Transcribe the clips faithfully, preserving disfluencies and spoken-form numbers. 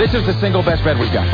This is the single best bed we've got.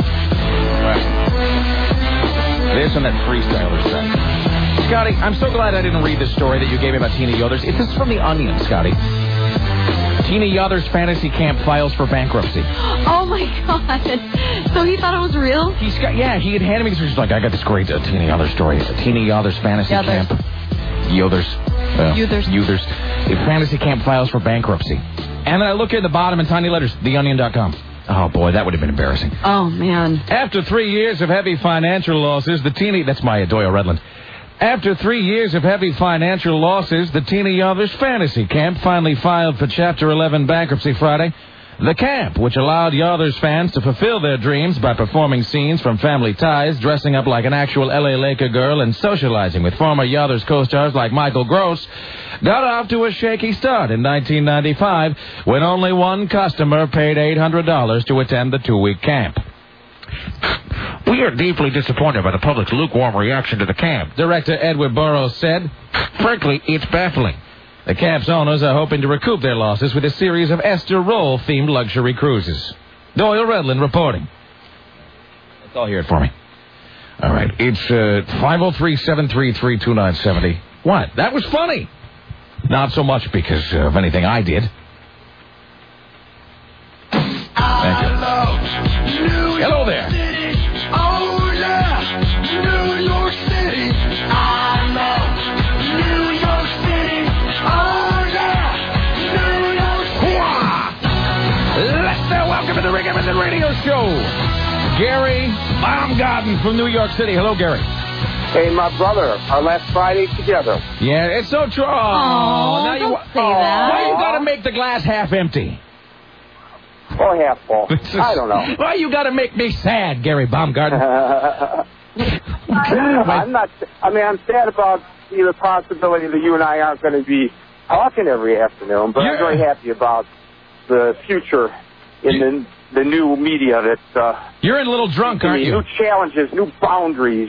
This and that freestyler set. Scotty, I'm so glad I didn't read the story that you gave me about Tina Yothers. This is from The Onion, Scotty. Tina Yothers fantasy camp files for bankruptcy. Oh, my God. So he thought it was real? He's got, yeah, he had handed me this. He's like, I got this great uh, Tina Yothers story. It's a Tina Yothers fantasy Yothers. camp. Yothers. Uh, Yothers. Yothers. A fantasy camp files for bankruptcy. And then I look at the bottom in tiny letters, the onion dot com. Oh, boy, that would have been embarrassing. Oh, man. After three years of heavy financial losses, the Tina... That's my Doyle Redland. After three years of heavy financial losses, the Tina Yothers fantasy camp finally filed for Chapter eleven bankruptcy Friday. The camp, which allowed Yothers fans to fulfill their dreams by performing scenes from Family Ties, dressing up like an actual L A Laker girl, and socializing with former Yothers co-stars like Michael Gross, got off to a shaky start in nineteen ninety-five when only one customer paid eight hundred dollars to attend the two-week camp. We are deeply disappointed by the public's lukewarm reaction to the camp, Director Edward Burrows said. Frankly, it's baffling. The camp's owners are hoping to recoup their losses with a series of Esther Roll-themed luxury cruises. Doyle Redland reporting. That's all here for me. All right, it's uh, five oh three, seven three three, two nine seven oh. What? That was funny. Not so much because of anything I did. Thank you. Hello there. Oh, yeah. New York City. I love New York City. Oh, yeah. New York City. Lester, welcome to the Rick Emerson Radio Show. Gary Baumgarten from New York City. Hello, Gary. Hey, my brother, our last Friday together. Yeah, it's so true. Oh, now you, don't say that. Why you got to make the glass half empty? Or half full. I don't know. Why you got to make me sad, Gary Baumgarten? I'm not. I mean, I'm sad about the possibility that you and I aren't going to be talking every afternoon, but You're... I'm very happy about the future in you... the, the new media that... Uh, You're a little drunk, aren't you? New challenges, new boundaries,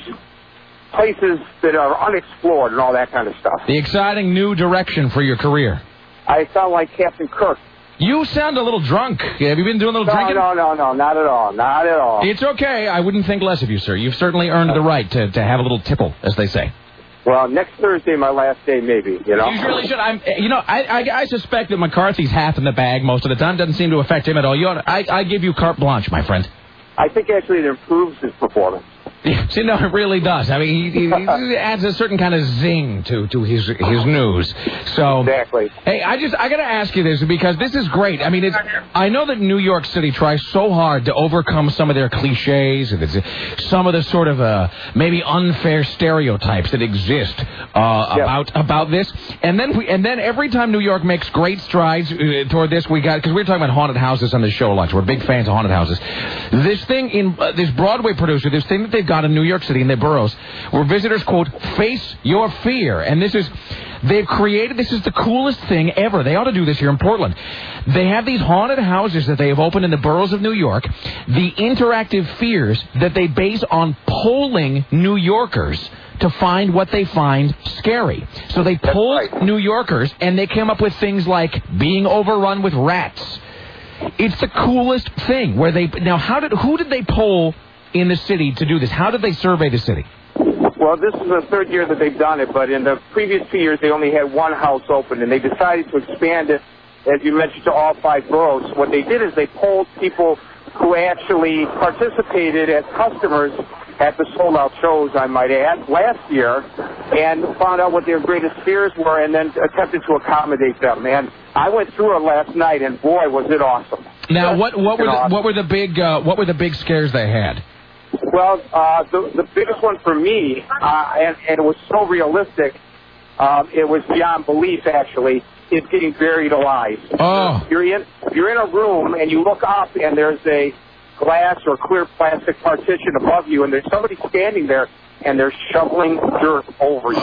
places that are unexplored and all that kind of stuff. The exciting new direction for your career. I sound like Captain Kirk. You sound a little drunk. Have you been doing a little no, drinking? No, no, no, not at all. Not at all. It's okay. I wouldn't think less of you, sir. You've certainly earned the right to, to have a little tipple, as they say. Well, next Thursday, my last day, maybe, you know? You really should. I'm, you know, I, I, I suspect that McCarthy's half in the bag most of the time. Doesn't seem to affect him at all. You ought to, I, I give you carte blanche, my friend. I think, actually, it improves his performance. See, no, it really does. I mean, he, he, he adds a certain kind of zing to, to his his news. So, exactly. Hey, I just I got to ask you this because this is great. I mean, it's, I know that New York City tries so hard to overcome some of their cliches and it's, some of the sort of uh, maybe unfair stereotypes that exist uh, yep. about about this. And then we, and then every time New York makes great strides uh, toward this, we got because we were talking about haunted houses on the show lunch. We're big fans of haunted houses. This thing in uh, this Broadway producer, this thing that they've got in New York City in their boroughs, where visitors, quote, face your fear. And this is, they've created, this is the coolest thing ever. They ought to do this here in Portland. They have these haunted houses that they have opened in the boroughs of New York, the interactive fears that they base on polling New Yorkers to find what they find scary. So they polled right. New Yorkers, and they came up with things like being overrun with rats. It's the coolest thing. Where they now, how did who did they poll in the city to do this? How did they survey the city? Well, this is the third year that they've done it, but in the previous two years, they only had one house open, and they decided to expand it, as you mentioned, to all five boroughs. What they did is they polled people who actually participated as customers at the sold-out shows, I might add, last year, and found out what their greatest fears were, and then attempted to accommodate them. And I went through it last night, and boy, was it awesome! Now, what what were the, awesome. what were the big uh, what were the big scares they had? Well, uh, the, the biggest one for me, uh, and, and it was so realistic, um, it was beyond belief, actually, is getting buried alive. Oh. You're in, you're in a room, and you look up, and there's a glass or clear plastic partition above you, and there's somebody standing there, and they're shoveling dirt over you.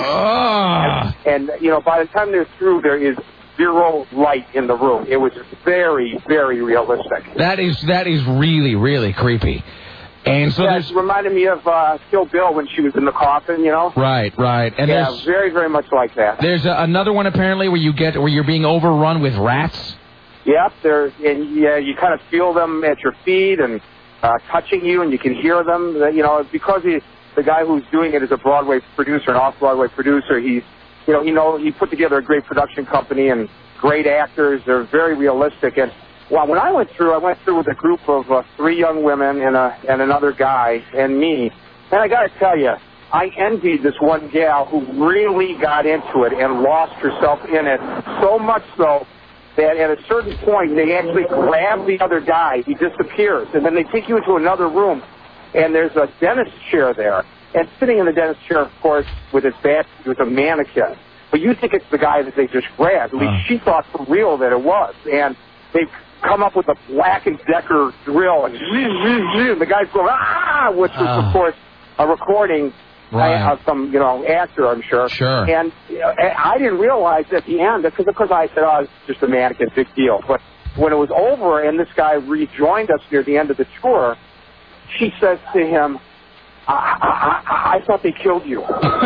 Oh. And, and, you know, by the time they're through, there is zero light in the room. It was very, very realistic. That is that is really, really creepy. And so yeah, there's... it reminded me of uh, Kill Bill when she was in the coffin, you know? Right, right. And yeah, there's, very, very much like that. There's a, another one, apparently, where you get where you're being overrun with rats. Yep, they're and yeah, you kind of feel them at your feet and uh, touching you, and you can hear them. You know, because he, the guy who's doing it is a Broadway producer, an off-Broadway producer. He's, you know, he know he put together a great production company and great actors. They're very realistic. And well, when I went through, I went through with a group of uh, three young women and a and another guy and me. And I got to tell you, I envied this one gal who really got into it and lost herself in it, so much so that at a certain point they actually grab the other guy. He disappears, and then they take you into another room, and there's a dentist chair there. And sitting in the dentist chair, of course, with his back, was a mannequin. But you think it's the guy that they just grabbed. At least uh. she thought for real that it was. And they come up with a Black and Decker drill, and the guy's going, ah, which was, uh. of course, a recording right. of some, you know, actor, I'm sure. Sure. And you know, I didn't realize at the end, because of course I said, oh, it's just a mannequin, big deal. But when it was over and this guy rejoined us near the end of the tour, she says to him, I, I, I, I thought they killed you.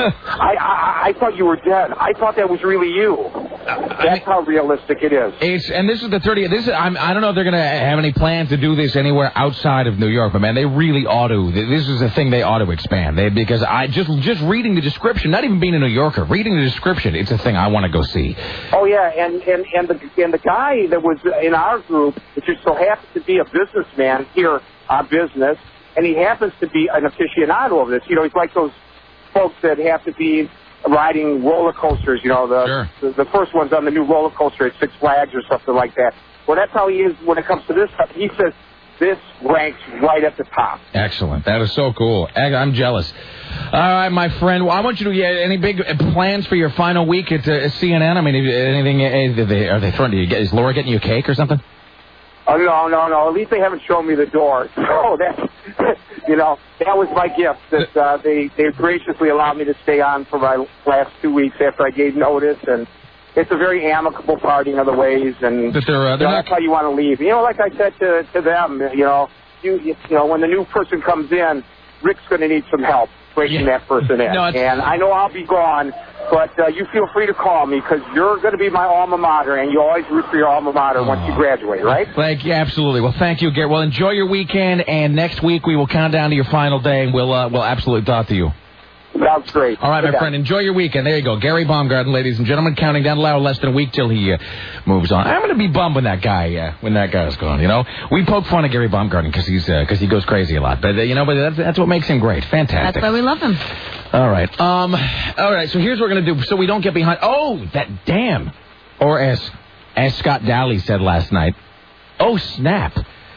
I, I, I thought you were dead. I thought that was really you. That's I mean, how realistic it is. It's and this is the thirtieth. This is I'm, I don't know if they're going to have any plans to do this anywhere outside of New York, but man, they really ought to. This is a thing they ought to expand. They, because I just just reading the description, not even being a New Yorker, reading the description, it's a thing I want to go see. Oh yeah, and and and the and the guy that was in our group, it just so happens to be a businessman here on business. And he happens to be an aficionado of this. You know, he's like those folks that have to be riding roller coasters. You know, the, sure. the the first one's on the new roller coaster at Six Flags or something like that. Well, that's how he is when it comes to this stuff. He says this ranks right at the top. Excellent. That is so cool. I'm jealous. All right, my friend. Well, I want you to. Yeah, any big plans for your final week at uh, C N N? I mean, anything? Are they, are they throwing? Do you get, is Laura getting you a cake or something? Oh, no, no, no. At least they haven't shown me the door. So that, you know, that was my gift. That uh, they, they graciously allowed me to stay on for my last two weeks after I gave notice. And it's a very amicable parting of the ways. And but they're, uh, they're you know, not... that's how you want to leave. You know, like I said to, to them, you know, you, you know, when the new person comes in, Rick's going to need some help breaking yeah. that person in. No, and I know I'll be gone, but uh, you feel free to call me because you're going to be my alma mater, and you always root for your alma mater oh. once you graduate, right? Thank you, absolutely. Well, thank you, Gary. Well, enjoy your weekend, and next week we will count down to your final day, and we'll uh, we'll absolutely talk to you. Sounds great. All right, Good my day. friend. Enjoy your weekend. There you go. Gary Baumgarten, ladies and gentlemen, counting down loud, less than a week till he uh, moves on. I'm going to be bummed when that guy uh, when that guy's gone, you know. We poke fun at Gary Baumgarten because he's because uh, he goes crazy a lot. But, uh, you know, but that's, that's what makes him great. Fantastic. That's why we love him. All right. Um. All right, so here's what we're going to do so we don't get behind. Oh, that damn. Or as, as Scott Daly said last night, oh, snap.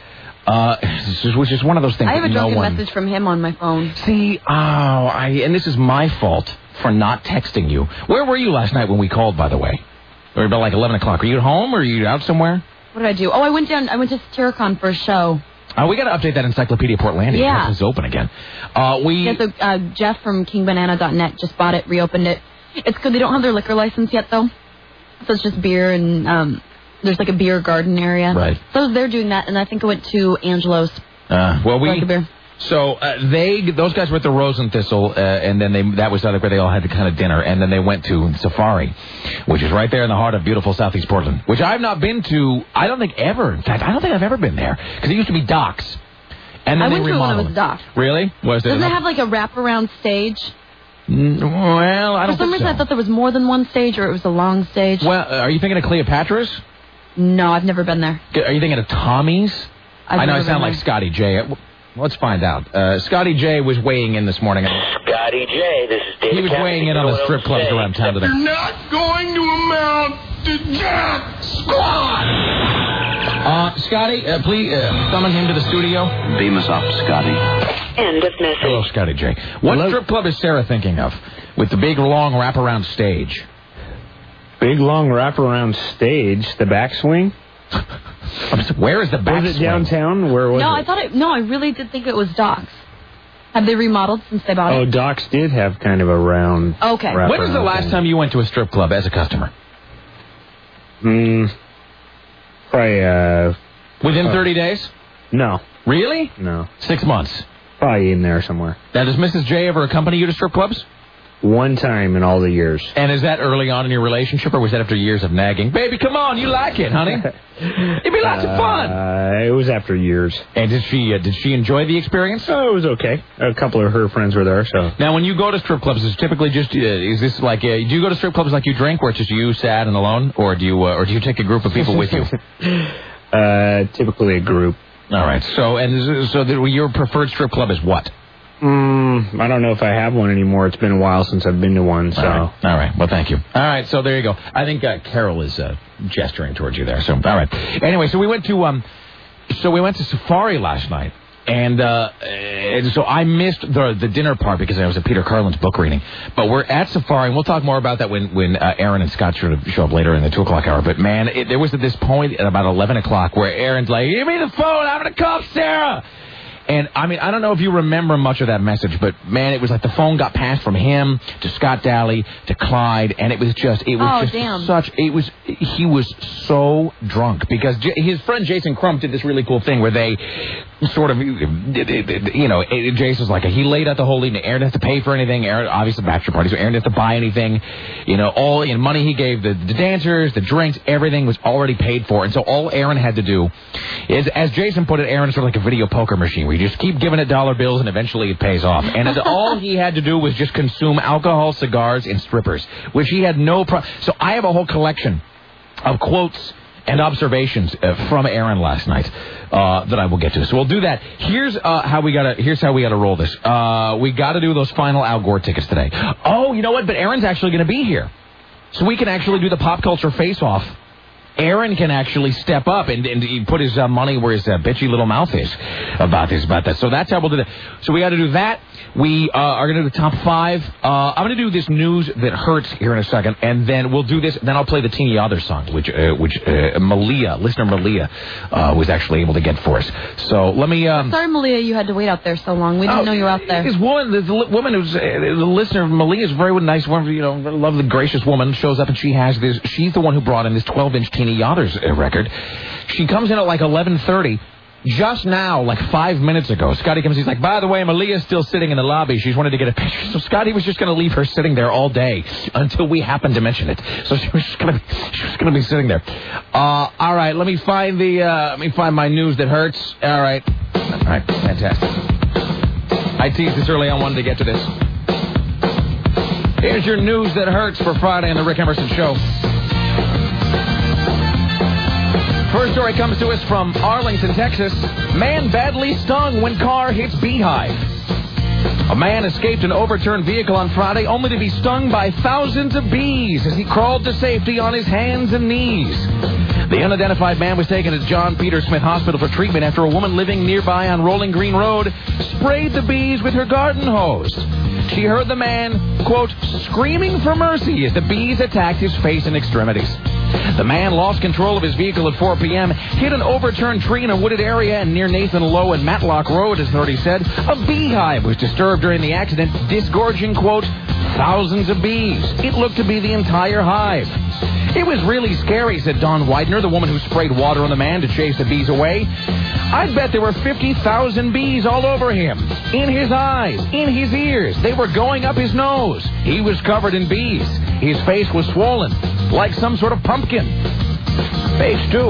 Uh, which is one of those things. I have a no drunken one... message from him on my phone. See, oh, I and this is my fault for not texting you. Where were you last night when we called, by the way? Or about like eleven o'clock. Are you at home or are you out somewhere? What did I do? Oh, I went down. I went to Satyricon for a show. Oh, we got to update that Encyclopedia Portlandia. Yeah, it's open again. Uh, we. Yeah, so uh, Jeff from King Banana dot net just bought it, reopened it. It's good. They don't have their liquor license yet, though. So it's just beer and. Um, There's like a beer garden area. Right. So they're doing that, and I think I went to Angelo's. Uh, well, we. Like a beer. So uh, they, those guys were at the Rose and Thistle, uh, and then they that was the other where they all had to kind of dinner, and then they went to Safari, which is right there in the heart of beautiful Southeast Portland, which I've not been to. I don't think ever. In fact, I don't think I've ever been there because it used to be docks. And then I they went to it when it was it. docks. Really? Was there? Doesn't it have like a wraparound stage? Mm, well, I don't. For some think reason, so. I thought there was more than one stage, or it was a long stage. Well, uh, are you thinking of Cleopatra's? No, I've never been there. Are you thinking of Tommy's? I've I know I never sound been like there. Scotty J. Let's find out. Uh, Scotty J was weighing in this morning. Scotty J, this is David. He was weighing in on the strip clubs around town today. You're not going to amount to jack squat. Uh, Scotty, uh, please uh, summon him to the studio. Beam us up, Scotty. End of message. Hello, Scotty J. What Hello. strip club is Sarah thinking of with the big, long wraparound stage? Big, long wraparound stage, the backswing? Where is the backswing? Was it downtown? Where was no, it? I thought it. No, I really did think it was Docks. Have they remodeled since they bought Oh, it? Docks did have kind of a round. Okay. wraparound When was the last thing. time you went to a strip club as a customer? Hmm. Probably, uh. Within uh, thirty days? No. Really? No. Six months. Probably in there somewhere. Now, does Missus J ever accompany you to strip clubs? One time in all the years. And is that early on in your relationship, or was that after years of nagging? Baby, come on, you like it, honey. It'd be lots uh, of fun. Uh, it was after years. And did she uh, did she enjoy the experience? Oh, it was okay. A couple of her friends were there, so. Now, when you go to strip clubs, is it typically just uh, is this like uh, do you go to strip clubs like you drink, where it's just you, sad and alone, or do you uh, or do you take a group of people with you? uh, typically a group. All right. So and so the, your preferred strip club is what? Mm, I don't know if I have one anymore. It's been a while since I've been to one. So. All right. All right. Well, thank you. All right. So there you go. I think uh, Carol is uh, gesturing towards you there. So all right. Anyway, so we went to um, so we went to Safari last night, and uh, and so I missed the the dinner part because I was at Peter Carlin's book reading. But we're at Safari, and we'll talk more about that when when uh, Aaron and Scott show up, show up later in the two o'clock hour. But man, it, there was at this point at about eleven o'clock where Aaron's like, "Give me the phone. I'm gonna call Sarah." And, I mean, I don't know if you remember much of that message, but, man, it was like the phone got passed from him to Scott Daly to Clyde, and it was just, it was oh, just damn. such, it was, he was so drunk because J- his friend Jason Crump did this really cool thing where they sort of, you know, Jason's like, he laid out the whole evening. Aaron didn't have to pay for anything. Aaron, obviously, bachelor party, so Aaron didn't have to buy anything. You know, all you know, money he gave the, the dancers, the drinks, everything was already paid for. And so all Aaron had to do is, as Jason put it, Aaron is sort of like a video poker machine where you just keep giving it dollar bills and eventually it pays off. And all he had to do was just consume alcohol, cigars, and strippers, which he had no problem. So I have a whole collection of quotes and observations uh, from Aaron last night uh, that I will get to. So we'll do that. Here's uh, how we gotta. Here's how we gotta roll this. Uh, we gotta do those final Al Gore tickets today. Oh, you know what? But Aaron's actually gonna be here, so we can actually do the pop culture face-off. Aaron can actually step up and, and put his uh, money where his uh, bitchy little mouth is about this, about that. So that's how we'll do that. So we got to do that. We uh, are going to do the top five. Uh, I'm going to do this news that hurts here in a second, and then we'll do this. Then I'll play the Teeny Other song, which uh, which uh, Malia, listener Malia, uh, was actually able to get for us. So let me. Um, Sorry, Malia, you had to wait out there so long. We didn't oh, know you were out there. This woman, this woman who's uh, the listener, Malia, is a very nice woman. You know, lovely, gracious woman. Shows up and she has this. She's the one who brought in this twelve-inch Teeny Yothers record. She comes in at like eleven thirty. Just now, like five minutes ago, Scotty comes. He's like, by the way, Malia's still sitting in the lobby. She's wanted to get a picture. So Scotty was just going to leave her sitting there all day until we happened to mention it. So she was just going to, she was going to be sitting there. Uh, all right, let me find the, uh, let me find my news that hurts. All right, all right, fantastic. I teased this early. I wanted to get to this. Here's your news that hurts for Friday on the Rick Emerson Show. First story comes to us from Arlington, Texas. Man badly stung when car hits beehive. A man escaped an overturned vehicle on Friday only to be stung by thousands of bees as he crawled to safety on his hands and knees. The unidentified man was taken to John Peter Smith Hospital for treatment after a woman living nearby on Rolling Green Road sprayed the bees with her garden hose. She heard the man, quote, screaming for mercy as the bees attacked his face and extremities. The man lost control of his vehicle at four p.m., hit an overturned tree in a wooded area and near Nathan Lowe and Matlock Road, as authorities said. A beehive was disturbed during the accident, disgorging, quote, thousands of bees. It looked to be the entire hive. It was really scary, said Dawn Widener, the woman who sprayed water on the man to chase the bees away. I bet there were fifty thousand bees all over him, in his eyes, in his ears. They were going up his nose. He was covered in bees. His face was swollen, like some sort of pumpkin. Page two.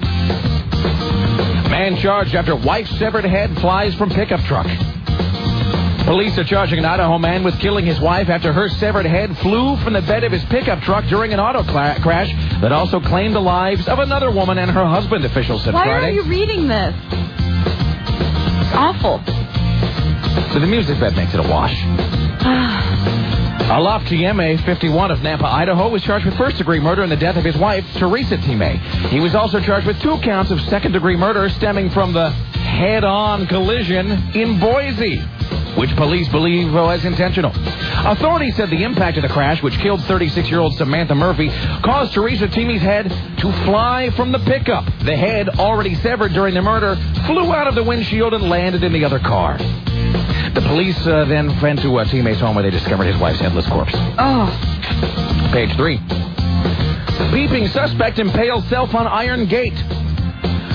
Man charged after wife's severed head flies from pickup truck. Police are charging an Idaho man with killing his wife after her severed head flew from the bed of his pickup truck during an auto cla- crash that also claimed the lives of another woman and her husband, officials said Why Friday. Why are you reading this? It's awful. So the music bed makes it a wash. Alaf Tieme, fifty-one, of Nampa, Idaho, was charged with first-degree murder in the death of his wife, Teresa Tieme. He was also charged with two counts of second-degree murder stemming from the head-on collision in Boise, which police believe was intentional. Authorities said the impact of the crash, which killed thirty-six-year-old Samantha Murphy, caused Teresa Tieme's head to fly from the pickup. The head, already severed during the murder, flew out of the windshield and landed in the other car. The police uh, then went to uh, Tieme's home where they discovered his wife's headless corpse. Oh. Page three. Peeping suspect impales self on iron gate.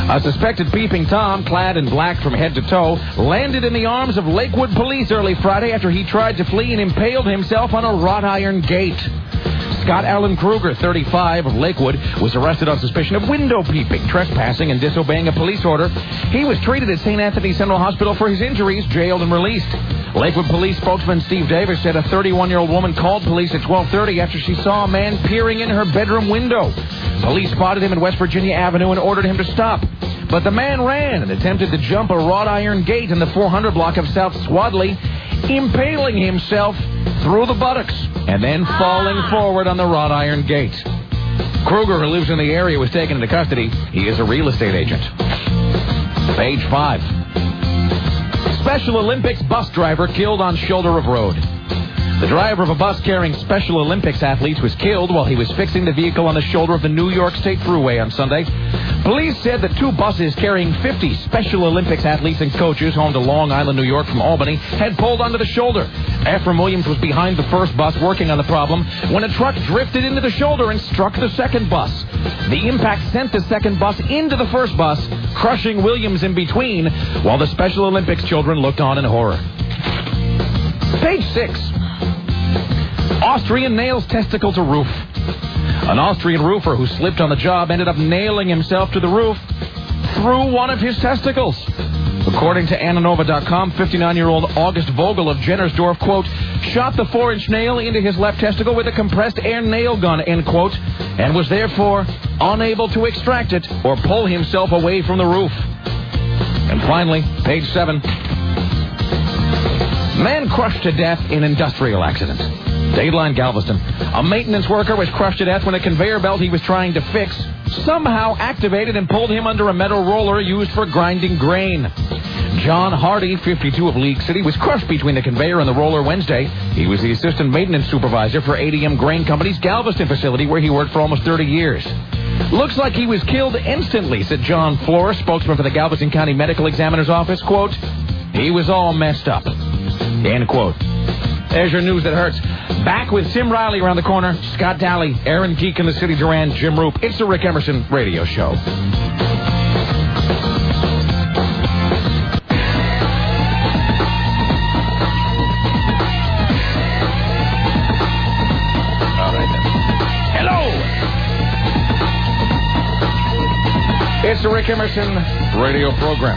A suspected peeping Tom, clad in black from head to toe, landed in the arms of Lakewood police early Friday after he tried to flee and impaled himself on a wrought iron gate. Scott Allen Kruger, thirty-five, of Lakewood, was arrested on suspicion of window peeping, trespassing, and disobeying a police order. He was treated at Saint Anthony Central Hospital for his injuries, jailed and released. Lakewood police spokesman Steve Davis said a thirty-one-year-old woman called police at twelve thirty after she saw a man peering in her bedroom window. Police spotted him in West Virginia Avenue and ordered him to stop. But the man ran and attempted to jump a wrought iron gate in the four hundred block of South Swadley, impaling himself through the buttocks and then falling forward on the wrought iron gate. Kruger, who lives in the area, was taken into custody. He is a real estate agent. Page five. Special Olympics bus driver killed on shoulder of road. The driver of a bus carrying Special Olympics athletes was killed while he was fixing the vehicle on the shoulder of the New York State Thruway on Sunday. Police said that two buses carrying fifty Special Olympics athletes and coaches home to Long Island, New York from Albany had pulled onto the shoulder. Ephraim Williams was behind the first bus working on the problem when a truck drifted into the shoulder and struck the second bus. The impact sent the second bus into the first bus, crushing Williams in between, while the Special Olympics children looked on in horror. Page six. Austrian nails testicle to roof. An Austrian roofer who slipped on the job ended up nailing himself to the roof through one of his testicles. According to Ananova dot com, fifty-nine-year-old August Vogel of Jennersdorf, quote, shot the four-inch nail into his left testicle with a compressed air nail gun, end quote, and was therefore unable to extract it or pull himself away from the roof. And finally, page seven. Man crushed to death in industrial accident. Dateline Galveston. A maintenance worker was crushed to death when a conveyor belt he was trying to fix somehow activated and pulled him under a metal roller used for grinding grain. John Hardy, fifty-two, of League City, was crushed between the conveyor and the roller Wednesday. He was the assistant maintenance supervisor for A D M Grain Company's Galveston facility, where he worked for almost thirty years. Looks like he was killed instantly, said John Flores, spokesman for the Galveston County Medical Examiner's Office. Quote, he was all messed up. End quote. There's your news that hurts. Back with Tim Riley around the corner, Scott Daly, Aaron Geek in the City Duran, Jim Roop. It's the Rick Emerson Radio Show. All right then. Hello! It's the Rick Emerson Radio Program.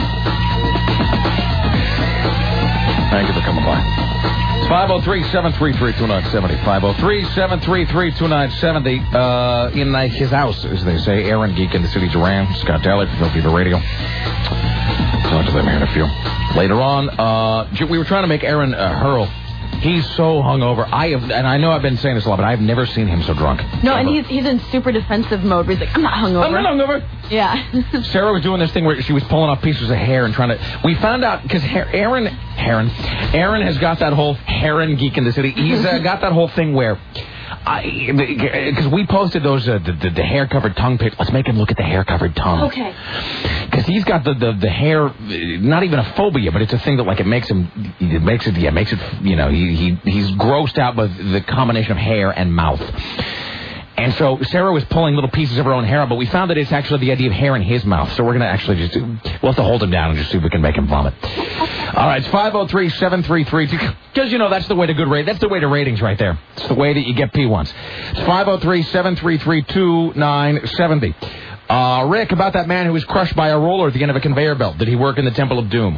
Thank you for coming by. five oh three, seven three three, two nine seven oh. five oh three, seven three three, two nine seven oh. Uh, in uh, his house, as they say. Aaron Geek in the City Duran. Scott Daly from Filthy the Radio. Talk to them here in a few. Later on, uh, we were trying to make Aaron uh, hurl. He's so hungover. I have, and I know I've been saying this a lot, but I've never seen him so drunk. No, ever. and he's he's in super defensive mode where he's like, I'm not hungover. I'm not hungover. Yeah. Sarah was doing this thing where she was pulling off pieces of hair and trying to... We found out, because Aaron... Aaron... Aaron has got that whole... Aaron Geek in the City. He's uh, got that whole thing where... Because we posted those uh, the, the, the hair-covered tongue pics. Let's make him look at the hair-covered tongue. Okay. Because he's got the, the, the hair, not even a phobia, but it's a thing that like it makes him, it makes it, yeah, makes it, you know, he, he he's grossed out by the combination of hair and mouth. And so Sarah was pulling little pieces of her own hair out, but we found that it's actually the idea of hair in his mouth. So we're going to actually just, we'll have to hold him down and just see if we can make him vomit. All right, it's five oh three, seven three three, because, you know, that's the way to good rate. That's the way to ratings right there. It's the way that you get P ones. It's five oh three, seven three three, two nine seven oh. Uh, Rick, about that man who was crushed by a roller at the end of a conveyor belt. Did he work in the Temple of Doom?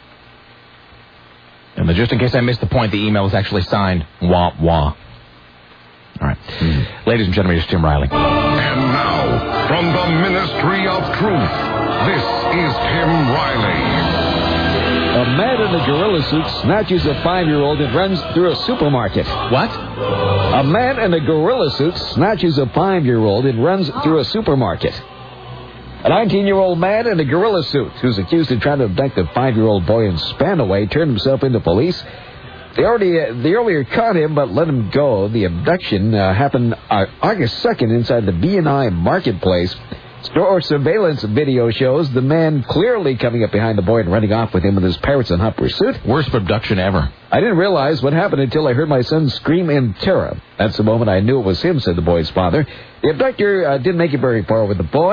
And just in case I missed the point, the email is actually signed, wah, wah. All right. Mm-hmm. Ladies and gentlemen, it's Tim Riley. And now, from the Ministry of Truth, this is Tim Riley. A man in a gorilla suit snatches a five-year-old and runs through a supermarket. What? A man in a gorilla suit snatches a five-year-old and runs through a supermarket. A nineteen-year-old man in a gorilla suit who's accused of trying to abduct a five-year-old boy in Spanaway turned himself into police. They already uh, they earlier caught him but let him go. The abduction uh, happened uh, August second inside the B and I Marketplace. Store surveillance video shows the man clearly coming up behind the boy and running off with him in his Parrots and Hop pursuit. Worst abduction ever. I didn't realize what happened until I heard my son scream in terror. That's the moment I knew it was him, said the boy's father. The abductor uh, didn't make it very far with the boy.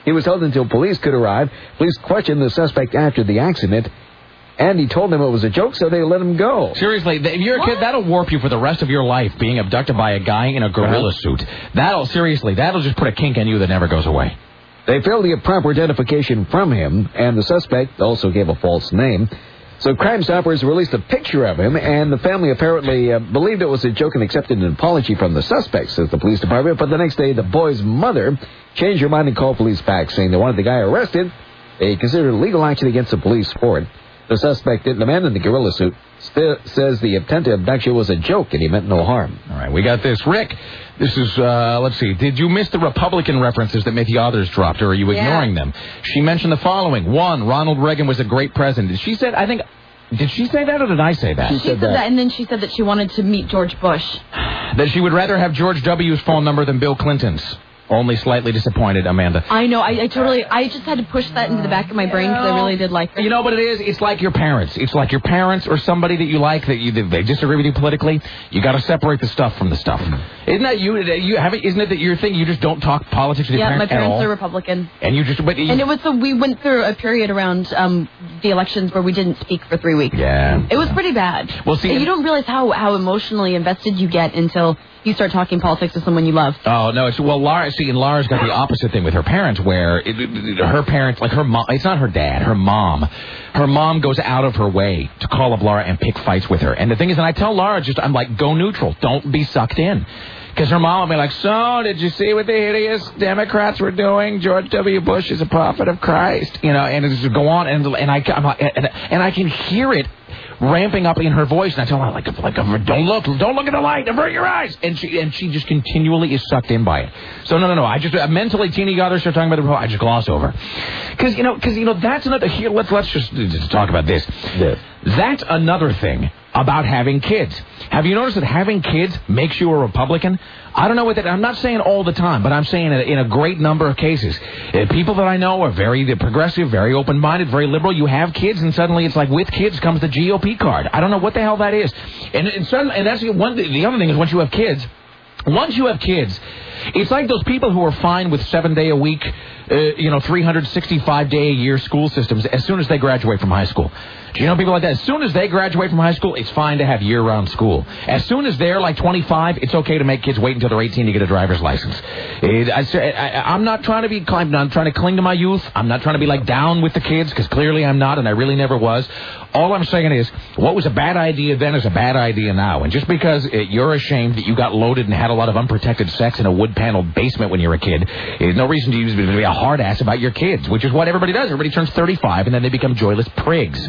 He was held until police could arrive. Police questioned the suspect after the accident, and he told them it was a joke, so they let him go. Seriously, if you're a What? kid, that'll warp you for the rest of your life, being abducted by a guy in a gorilla Uh-huh. suit. That'll, seriously, that'll just put a kink in you that never goes away. They failed to get proper identification from him, and the suspect also gave a false name. So Crime Stoppers released a picture of him, and the family apparently uh, believed it was a joke and accepted an apology from the suspect, says the police department. But the next day, the boy's mother changed her mind and called police back, saying they wanted the guy arrested. They considered legal action against the police for it. The suspect, the man in the gorilla suit, st- says the attempted abduction was a joke and he meant no harm. All right, we got this. Rick, this is, uh, let's see, did you miss the Republican references that Mickey Others dropped, or are you Yeah. ignoring them? She mentioned the following. One, Ronald Reagan was a great president. She said, I think, did she say that or did I say that? She She said that, and then she said that she wanted to meet George Bush. That she would rather have George W.'s phone number than Bill Clinton's. Only slightly disappointed, Amanda. I know. I, I totally. I just had to push that into the back of my brain because I really did like her. You know what it is? It's like your parents. It's like your parents or somebody that you like that you that they disagree with you politically. You got to separate the stuff from the stuff. Isn't that you? You haven't? Isn't it that your thing? You just don't talk politics with your Yeah, my parents at parents all? are Republican. And you just but you, And it was so we went through a period around um, the elections where we didn't speak for three weeks. yeah. It was pretty bad. Well, see, And you and- don't realize how, how emotionally invested you get until you start talking politics with someone you love. Oh no! It's well, Laura. See, and Laura's got the opposite thing with her parents, where it, it, her parents, like her mom, it's not her dad, her mom. Her mom goes out of her way to call up Laura and pick fights with her. And the thing is, and I tell Laura, just I'm like, go neutral, don't be sucked in. Because her mom will be like, so, did you see what the hideous Democrats were doing? George W. Bush is a prophet of Christ. You know, and it's just go on, and and I, I'm like, and, and I can hear it ramping up in her voice, and I tell her, like, like, don't look, don't look at the light, avert your eyes. And she and she just continually is sucked in by it. So, no, no, no, I just, uh, mentally, Tina Yoder start talking about the, I just gloss over. Because, you know, because, you know, that's another, here, let's, let's just, just talk about this. Yes. That's another thing about having kids. Have you noticed that having kids makes you a Republican? I don't know what that, I'm not saying all the time, but I'm saying in a, in a great number of cases. Uh, people that I know are very progressive, very open-minded, very liberal. You have kids, and suddenly it's like with kids comes the G O P card. I don't know what the hell that is. And, and, suddenly, and that's the one. The other thing is once you have kids, once you have kids, it's like those people who are fine with seven-day-a-week, uh, you know, three hundred sixty-five day a year school systems as soon as they graduate from high school. Do you know people like that? As soon as they graduate from high school, it's fine to have year-round school. As soon as they're like twenty-five, it's okay to make kids wait until they're eighteen to get a driver's license. It, I, I, I'm not trying to be, I'm not trying to cling to my youth. I'm not trying to be like down with the kids, because clearly I'm not, and I really never was. All I'm saying is, what was a bad idea then is a bad idea now. And just because uh, you're ashamed that you got loaded and had a lot of unprotected sex in a wood-paneled basement when you were a kid, there's no reason to use to be a hard-ass about your kids, which is what everybody does. Everybody turns thirty-five, and then they become joyless prigs.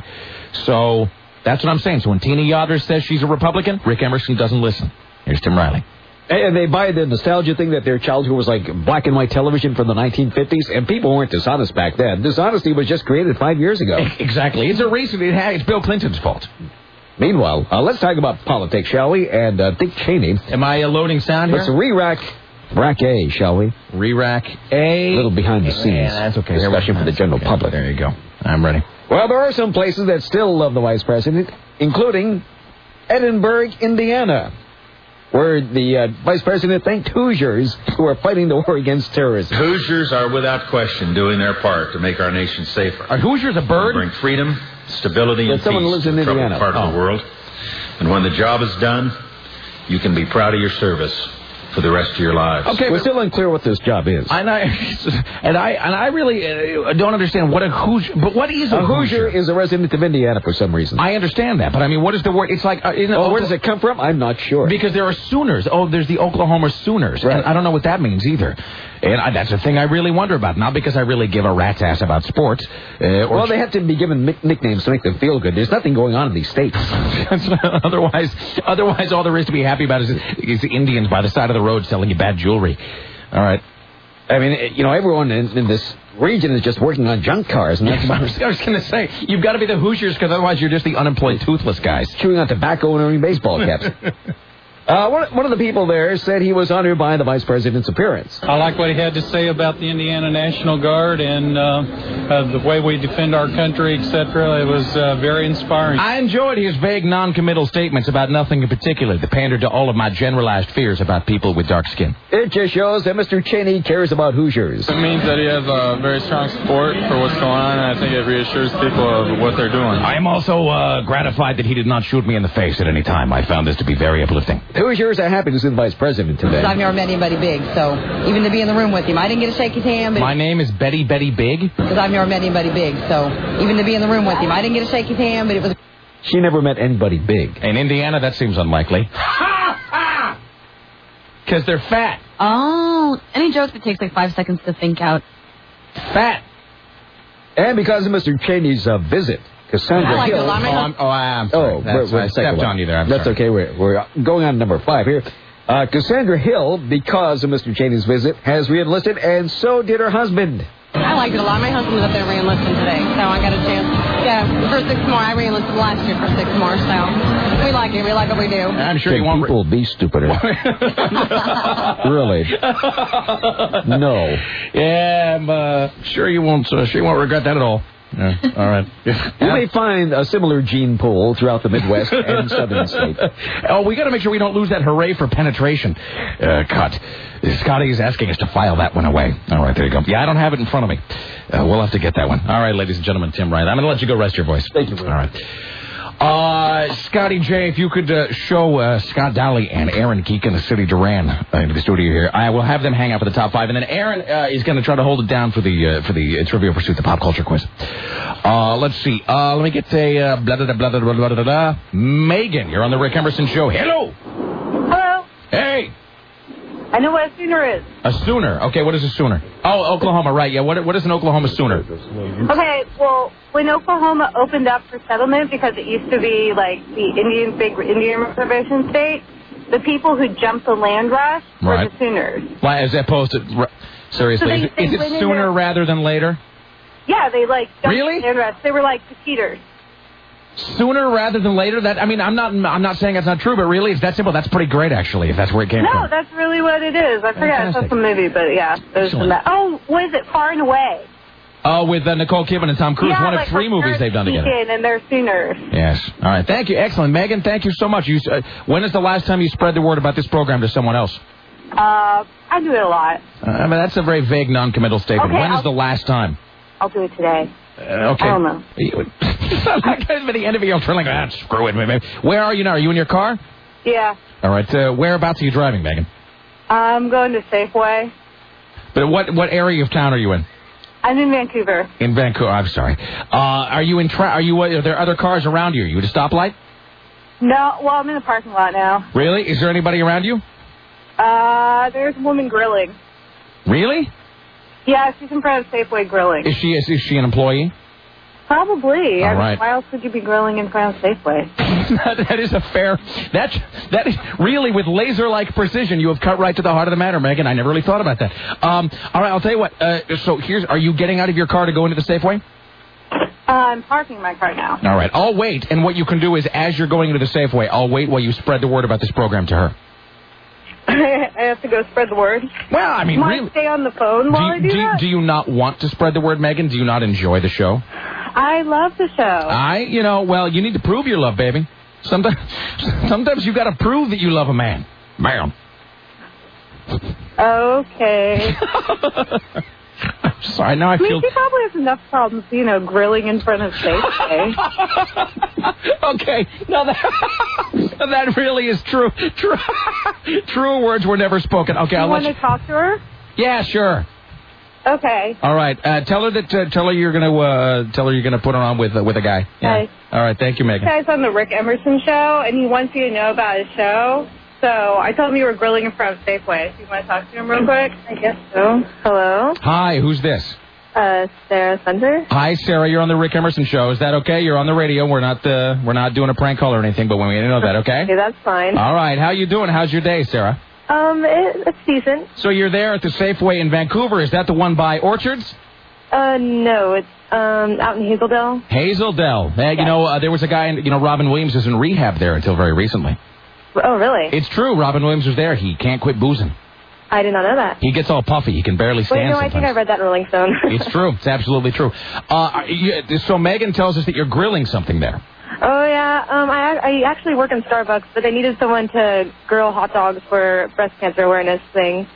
So that's what I'm saying. So when Tina Yoder says she's a Republican, Rick Emerson doesn't listen. Here's Tim Riley. And they buy the nostalgia thing that their childhood was like black and white television from the nineteen fifties, and people weren't dishonest back then. Dishonesty was just created five years ago. Exactly. It's a reason. It had, it's Bill Clinton's fault. Meanwhile, uh, let's talk about politics, shall we? And uh, Dick Cheney. Am I uh, loading sound here? Let's re-rack rack A, shall we? Re-rack A. A little behind the scenes. Yeah, that's okay. Discussion for the general okay. public. There you go. I'm ready. Well, there are some places that still love the vice president, including Edinburgh, Indiana, where the uh, vice president thanked Hoosiers who are fighting the war against terrorism. Hoosiers are without question doing their part to make our nation safer. Are Hoosiers a bird? Bring freedom, stability, and But someone peace lives to in the troubled Indiana. part of the Oh. world. And when the job is done, you can be proud of your service for the rest of your lives. Okay, We're but- still unclear what this job is. And I and I and I really uh, don't understand what a Hoosier. But what is a, A Hoosier is a resident of Indiana for some reason. I understand that, but I mean, what is the word? It's like, uh, isn't it Oh, where Okla- does it come from? I'm not sure. Because there are Sooners. Oh, there's the Oklahoma Sooners. Right. And I don't know what that means either. And I, that's the thing I really wonder about. Not because I really give a rat's ass about sports. Uh, or Well, they have to be given nick- nicknames to make them feel good. There's nothing going on in these states. otherwise, otherwise, all there is to be happy about is, is the Indians by the side of the road selling you bad jewelry. All right. I mean, you know, everyone in, in this region is just working on junk cars, and that's I was, I was going to say, you've got to be the Hoosiers, because otherwise you're just the unemployed, toothless guys. chewing on tobacco and wearing baseball caps. Uh, one, one of the people there said he was honored by the vice president's appearance. I like what he had to say about the Indiana National Guard and uh, uh, the way we defend our country, et cetera. It was uh, very inspiring. I enjoyed his vague, non-committal statements about nothing in particular that pandered to all of my generalized fears about people with dark skin. It just shows that Mister Cheney cares about Hoosiers. It means that he has uh, very strong support for what's going on, and I think it reassures people of what they're doing. I am also uh, gratified that he did not shoot me in the face at any time. I found this to be very uplifting. Hoosiers are happy to see the vice president today. I've never met anybody big, so even to be in the room with him, I didn't get to shake his hand. But My name is Betty Betty Big? Because I've never met anybody big, so even to be in the room with him, I didn't get to shake his hand, but it was... She never met anybody big. In Indiana, that seems unlikely. Because they're fat. Oh, any joke that takes like five seconds to think out. Fat. And because of Mister Cheney's uh, visit, Cassandra I like Hill... the llama. Oh, I'm, oh, I'm sorry. Oh, That's, we're, we're I stepped on you there. I'm That's sorry. okay. We're, we're going on to number five here. Uh, Cassandra Hill, because of Mister Cheney's visit, has re-enlisted, and so did her husband. I liked it a lot. My husband was up there re-enlisting today, so I got a chance. Yeah, for six more. I re-enlisted last year for six more, so we like it. We like what we do. I'm sure Can you won't... people be stupider? Really? No. Yeah, I'm uh, sure you won't. Uh, sure you won't regret that at all. Yeah, all right. You may find a similar gene pool throughout the Midwest and southern states. Oh, we got to make sure we don't lose that hooray for penetration. Uh, cut. Scotty is asking us to file that one away. All right, there you go. Yeah, I don't have it in front of me. Uh, we'll have to get that one. All right, ladies and gentlemen, Tim Wright. I'm going to let you go rest your voice. Thank you. All right. Uh, Scotty J, if you could uh, show uh, Scott Dowley and Aaron Geek and the City Duran uh, into the studio here, I will have them hang out for the top five, and then Aaron uh, is going to try to hold it down for the uh, for the uh, Trivial Pursuit, the pop culture quiz. Uh, let's see. Uh, let me get a uh, blah, blah, blah, blah, blah, blah, blah, blah. Megan, you're on the Rick Emerson Show. Hello. Hello. Hey. I know what a Sooner is. A Sooner. Okay, what is a Sooner? Oh, Oklahoma, right. Yeah, what what is an Oklahoma Sooner? Okay, well, when Oklahoma opened up for settlement, because it used to be like the Indian big Indian reservation state, the people who jumped the land rush were Right. the Sooners. Why, as opposed to... r- Seriously, So they- is it, they is it went in sooner there- rather than later? Yeah, they like jumped Really? the land rush. They were like the cheaters. Sooner rather than later? That I mean, I'm not I'm not saying that's not true, but really, it's that simple. That's pretty great, actually, if that's where it came No, from. that's really what it is. I forgot. I saw Fantastic. some movie, but yeah. There's some Excellent. that. Oh, was it Far and Away? Oh, with uh, Nicole Kidman and Tom Cruise, yeah, one like of three her movies parents they've done together. sneak in and they're Sooners. Yes. All right. Thank you. Excellent, Megan. Thank you so much. You, uh, when is the last time you spread the word about this program to someone else? Uh, I do it a lot. Uh, I mean, that's a very vague, non-committal statement. Okay, when is I'll- the last time? I'll do it today. Uh, okay. I don't know. It's not like by the end of it, you're like, ah, screw it, maybe. Where are you now? Are you in your car? Yeah. All right. Uh, whereabouts are you driving, Megan? I'm going to Safeway. But what what area of town are you in? I'm in Vancouver. In Vancouver. I'm sorry. Uh, are you in? Tra- are you? Uh, are there other cars around you? Are you at a stoplight? No, well, I'm in the parking lot now. Really? Is there anybody around you? Uh, there's a woman grilling. Really? Yeah, she's in front of Safeway grilling. Is she is, is she an employee? Probably. All I mean, right. why else would you be grilling in front of Safeway? That is a fair. That's that is really with laser-like precision. You have cut right to the heart of the matter, Megan. I never really thought about that. Um, all right, I'll tell you what. Uh, so here's. Are you getting out of your car to go into the Safeway? Uh, I'm parking my car now. All right, I'll wait. And what you can do is, as you're going into the Safeway, I'll wait while you spread the word about this program to her. I have to go spread the word. Well, I mean, Might really. stay on the phone Do while I you, do, do, you, that. do you not want to spread the word, Megan? Do you not enjoy the show? I love the show. I, you know, well, you need to prove your love, baby. Sometimes, sometimes you got to prove that you love a man. Bam. Okay. Sorry, now I I mean, feel. she probably has enough problems, you know, grilling in front of Safeway. Okay, now that that really is true. True, true words were never spoken. Okay, You I'll want let to you. talk to her? Yeah, sure. Okay. All right. Uh, tell her that. Uh, tell her you're gonna. Uh, tell her you're gonna put her on with uh, with a guy. Yeah. Hi. All right. Thank you, Megan. This guy's on the Rick Emerson show, and he wants you to know about his show. So I told him you were grilling in front of Safeway. So you want to talk to him real quick? I guess so. Hello? Hi. Who's this? Uh, Sarah Thunder? Hi, Sarah. You're on the Rick Emerson show. Is that okay? You're on the radio. We're not. Uh, we're not doing a prank call or anything. But when we know that, okay? Okay, that's fine. All right. How you doing? How's your day, Sarah? Um, it, it's decent. So you're there at the Safeway in Vancouver. Is that the one by Orchards? Uh, no, it's um out in Hazeldale. Hazeldale. Uh, you know, uh, there was a guy, in, you know, Robin Williams was in rehab there until very recently. Oh, really? It's true. Robin Williams was there. He can't quit boozing. I did not know that. He gets all puffy. He can barely stand Wait, no, sometimes. I think I read that in Rolling Stone. It's true. It's absolutely true. Uh, you, so Megan tells us that you're grilling something there. Oh, yeah. Um, I, I actually work in Starbucks, but they needed someone to grill hot dogs for breast cancer awareness thing.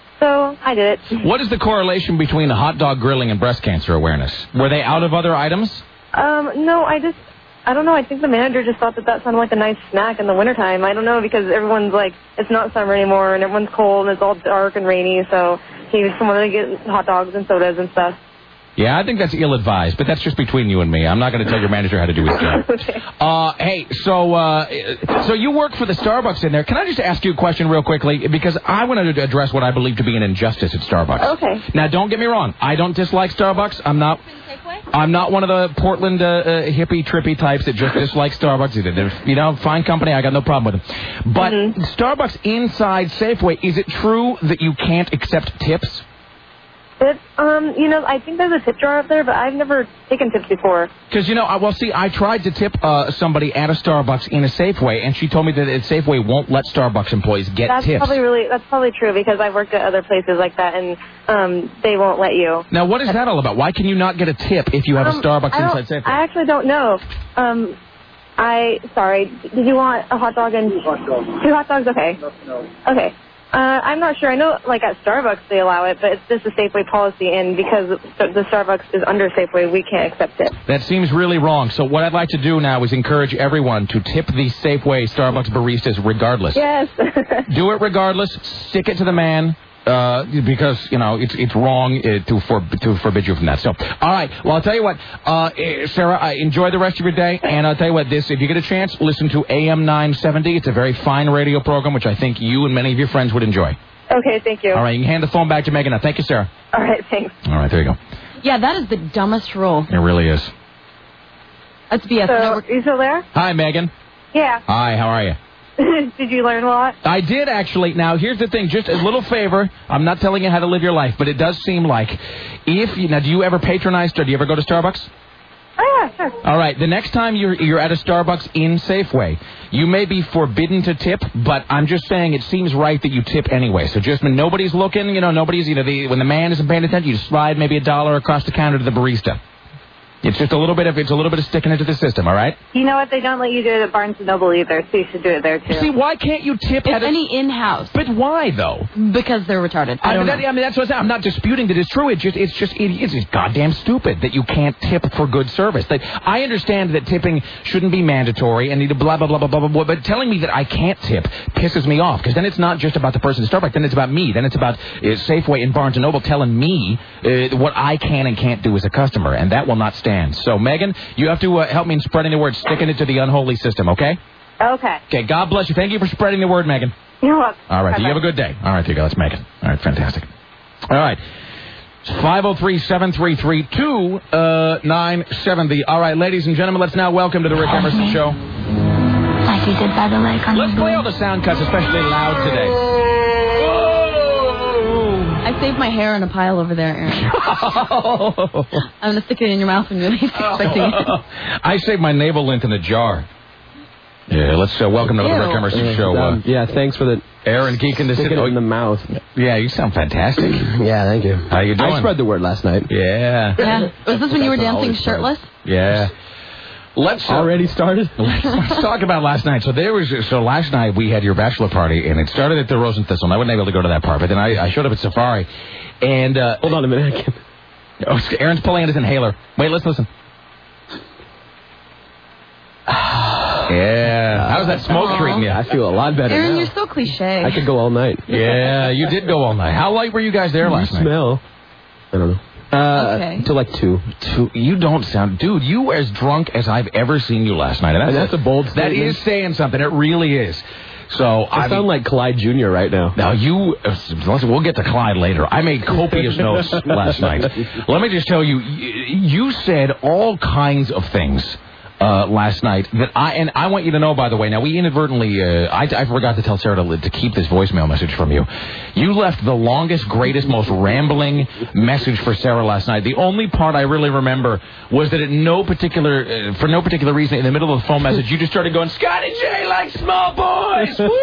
So I did it. What is the correlation between hot dog grilling and breast cancer awareness? Were they out of other items? Um, no, I just, I don't know. I think the manager just thought that that sounded like a nice snack in the wintertime. I don't know, because everyone's like, it's not summer anymore, and everyone's cold, and it's all dark and rainy, so he just wanted to get hot dogs and sodas and stuff. Yeah, I think that's ill-advised, but that's just between you and me. I'm not going to tell your manager how to do his job. Okay. Uh, hey, so uh, so you work for the Starbucks in there. Can I just ask you a question real quickly? Because I want to address what I believe to be an injustice at Starbucks. Okay. Now, don't get me wrong. I don't dislike Starbucks. I'm not I'm not one of the Portland uh, uh, hippie, trippy types that just dislike Starbucks. They're, you know, fine company. I got no problem with them. But mm-hmm. Starbucks inside Safeway, is it true that you can't accept tips? It, um, you know, I think there's a tip jar up there, but I've never taken tips before. Because, you know, I, well, see, I tried to tip uh, somebody at a Starbucks in a Safeway, and she told me that at Safeway won't let Starbucks employees get that's tips. Probably really, that's probably true, because I've worked at other places like that, and um, they won't let you. Now, what is that all about? Why can you not get a tip if you have um, a Starbucks I inside Safeway? I actually don't know. Um, I, sorry, did you want a hot dog and... Two hot dogs. Two hot dogs? Okay. Okay. Uh, I'm not sure. I know, like, at Starbucks they allow it, but it's just a Safeway policy, and because the Starbucks is under Safeway, we can't accept it. That seems really wrong. So what I'd like to do now is encourage everyone to tip the Safeway Starbucks baristas regardless. Yes. Do it regardless. Stick it to the man. Uh, because, you know, it's it's wrong uh, to for, to forbid you from that. So, all right. Well, I'll tell you what, uh, Sarah, I enjoy the rest of your day. And I'll tell you what, this, if you get a chance, listen to A M nine seventy. It's a very fine radio program, which I think you and many of your friends would enjoy. Okay, thank you. All right. You can hand the phone back to Megan now. Thank you, Sarah. All right, thanks. All right. There you go. Yeah, that is the dumbest rule. It really is. That's B S. So, No, are you still there? Hi, Megan. Yeah. Hi, how are you? Did you learn a lot? I did, actually. Now, here's the thing. Just a little favor. I'm not telling you how to live your life, but it does seem like if you... Now, do you ever patronize... Or do you ever go to Starbucks? Oh, yeah, sure. All right. The next time you're, you're at a Starbucks in Safeway, you may be forbidden to tip, but I'm just saying it seems right that you tip anyway. So just when nobody's looking, you know, nobody's... You know, the, when the man isn't paying attention, you slide maybe a dollar across the counter to the barista. It's just a little bit of it's a little bit of sticking into the system, all right? You know what? They don't let you do it at Barnes and Noble either, so you should do it there too. See, why can't you tip If at a... any in-house. But why though? Because they're retarded. I, I, don't mean, that, know. I mean, that's what I'm, I'm not disputing that it's true. It's just it's just it, it's just goddamn stupid that you can't tip for good service. Like, I understand that tipping shouldn't be mandatory and blah blah blah blah blah blah. blah but telling me that I can't tip pisses me off, because then it's not just about the person at Starbucks. Then it's about me. Then it's about uh, Safeway and Barnes and Noble telling me uh, what I can and can't do as a customer, and that will not stand. So, Megan, you have to uh, help me in spreading the word, sticking it to the unholy system, okay? Okay. Okay, God bless you. Thank you for spreading the word, Megan. You're welcome. All right, Bye-bye. you have a good day. All right, there you go. That's Megan. All right, fantastic. All right. five oh three, seven three three, two nine seven oh. All right, ladies and gentlemen, let's now welcome to the Rick Emerson Show. Like you did by the lake on Let's the play all the sound cuts, especially loud today. I saved my hair in a pile over there, Aaron. I'm going to stick it in your mouth when you're least expecting it. I saved my navel lint in a jar. Yeah, let's uh, welcome to the Ew. Rick Emerson Uh, Show. um, Uh, yeah, thanks for the Aaron Geek in the sticking it in the mouth. Yeah, you sound fantastic. Yeah, thank you. How you doing? I spread the word last night. Yeah. Yeah. Was this when you were That's dancing always fun. shirtless? Yeah. Let's uh, already started. let's, let's talk about last night. So there was so last night we had your bachelor party, and it started at the Rose and Thistle. And I wasn't able to go to that part, but then I, I showed up at Safari, and uh, hold on a minute. I can... oh, Aaron's pulling out his inhaler. Wait, let's listen. Yeah. How's that smoke Aww. treating you? I feel a lot better Aaron, now. you're so cliche. I could go all night. Yeah, you did go all night. How late were you guys there last you night? Smell. I don't know. Uh, Okay. Till like two. Two, you don't sound, dude. You were as drunk as I've ever seen you last night. And that's, And that's a bold That statement. is saying something. It really is. So I I sound mean, like Clyde Junior right now. now you. Uh, listen, we'll get to Clyde later. I made copious notes last night. Let me just tell you, you, you said all kinds of things uh, last night that I and I want you to know, by the way. Now we inadvertently, uh, I, I forgot to tell Sarah to, to keep this voicemail message from you. You left the longest, greatest, most rambling message for Sarah last night. The only part I really remember was that at no particular, uh, for no particular reason, in the middle of the phone message, you just started going, "Scotty J likes small boys." Woo!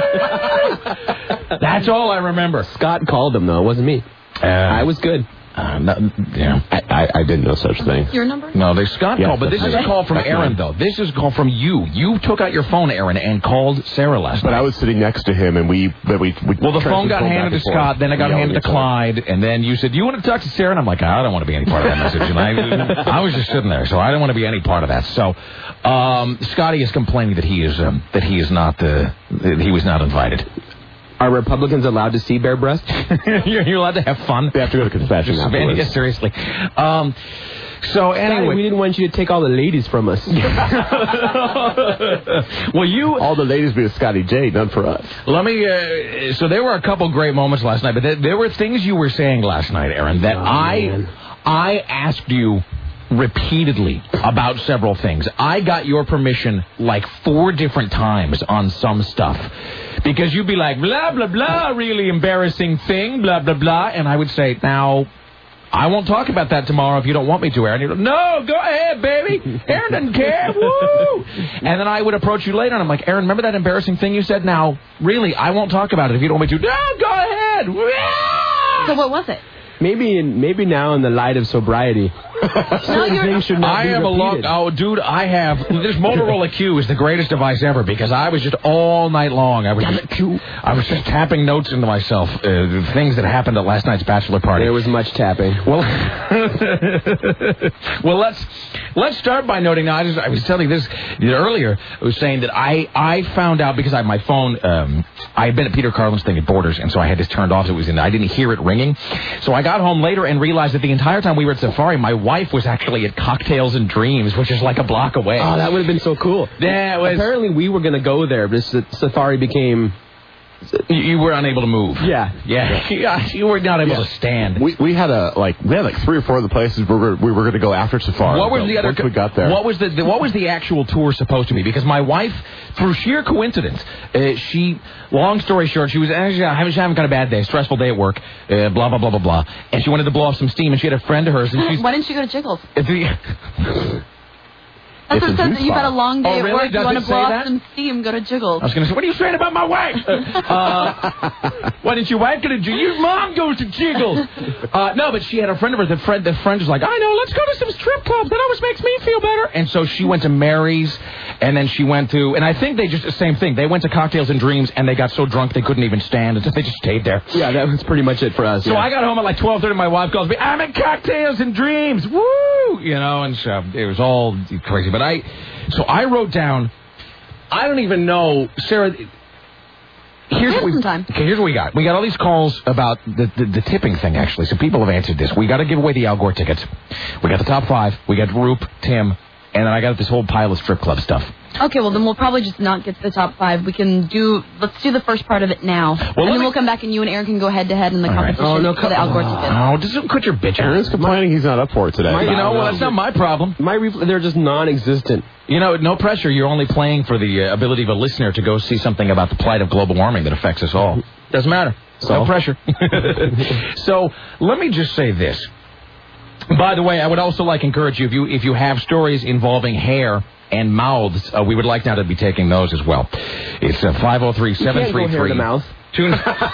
That's all I remember. Scott called him though. It wasn't me. Uh, I was good. Uh, no, yeah. I, I, I didn't know such thing. Your number? No, they Scott Yes, called, but this is a call from That's Aaron, mine. though. This is a call from you. You took out your phone, Aaron, and called Sarah last But night. I was sitting next to him, and we... But we, we well, the phone got transferred handed to back and forth. Scott, then it got Yelling handed at to each other. Clyde, and then you said, "You want to talk to Sarah?" And I'm like, "I don't want to be any part of that message." And I, I was just sitting there, so I don't want to be any part of that. So, um, Scotty is complaining that he is um, that he is not uh, that he was not invited. Are Republicans allowed to see bare breasts? you're, you're allowed to have fun. They have to go to confession Just- afterwards. yeah, seriously. Um, so Scotty, anyway, we didn't want you to take all the ladies from us. well, you All the ladies be with Scotty J, none for us. Let me, uh, so there were a couple great moments last night, but there, there were things you were saying last night, Aaron, that Oh, I, man. I asked you repeatedly about several things. I got your permission like four different times on some stuff. Because you'd be like, blah, blah, blah, really embarrassing thing, blah, blah, blah. And I would say, now, I won't talk about that tomorrow if you don't want me to, Aaron. You'd go, "No, go ahead, baby. Aaron doesn't care. Woo!" And then I would approach you later, and I'm like, "Aaron, remember that embarrassing thing you said? Now, really, I won't talk about it if you don't want me to." "No, go ahead." So what was it? Maybe in, maybe now in the light of sobriety, certain you're- things should not I be have a long... repeated. Oh, dude, I have... This Motorola Q is the greatest device ever because I was just all night long. I was just, I was just tapping notes into myself, uh, things that happened at last night's bachelor party. There was much tapping. Well, well, let's let's start by noting. Now, I, just, I was telling you this earlier. I was saying that I, I found out because I my phone. Um, I had been at Peter Carlin's thing at Borders, and so I had this turned off. It was in. I didn't hear it ringing, so I got home later and realized that the entire time we were at Safari, my wife was actually at Cocktails and Dreams, which is like a block away. Oh, that would have been so cool. Yeah, it was. Apparently, we were going to go there, but s- Safari became... You, you were unable to move. Yeah. Yeah, yeah. You were not able Yeah. to stand. We we had a like we had like three or four of the places we were we were going to go after Safari. What was So the other? Once we got there. What was the, the what was the actual tour supposed to be? Because my wife, through sheer coincidence, uh, she. Long story short, she was actually having, having kind of a bad day, stressful day at work, uh, blah blah blah blah blah, and she wanted to blow off some steam, and she had a friend of hers, and she's. Why didn't you go to Jiggles? At the, That's It's what a it says. zoo You've had a spot. long day Oh, at really? work. Does You want it to blow say off that? some steam, go to Jiggles. I was going to say, what are you saying about my wife? Uh, why didn't your wife go to Jiggles? Your mom goes to Jiggles. Uh, no, but she had a friend of hers. The friend, the friend was like, I know, let's go to some strip clubs. That always makes me feel better. And so she went to Mary's, and then she went to, and I think they just, the same thing. They went to Cocktails and Dreams, and they got so drunk they couldn't even stand, and so they just stayed there. Yeah, that was pretty much it for us. So yeah. I got home at like twelve thirty. My wife calls me, "I'm at Cocktails and Dreams." Woo! You know, and so it was all crazy. But I, so I wrote down, I don't even know, Sarah. Here's what we, some time. Okay, here's what we got. We got all these calls about the, the, the tipping thing, actually. So people have answered this. We got to give away the Al Gore tickets. We got the top five. We got Roop, Tim, and then I got this whole pile of strip club stuff. Okay, well, then we'll probably just not get to the top five. We can do, let's do the first part of it now. and let then me- we'll come back and you and Aaron can go head to head in the All right. competition Oh, no, for the Al Gore ticket. Oh, just quit your bitch. Aaron's complaining he's not up for it today. My- You know, well, that's not my problem. My re- they're just non-existent. You know, no pressure. You're only playing for the uh, ability of a listener to go see something about the plight of global warming that affects us all. Doesn't matter. So? No pressure. So let me just say this. By the way, I would also like to encourage you, if you if you have stories involving hair and mouths, uh, we would like now to be taking those as well. It's uh, five oh three, seven three three. You can't go hair to mouth. Two...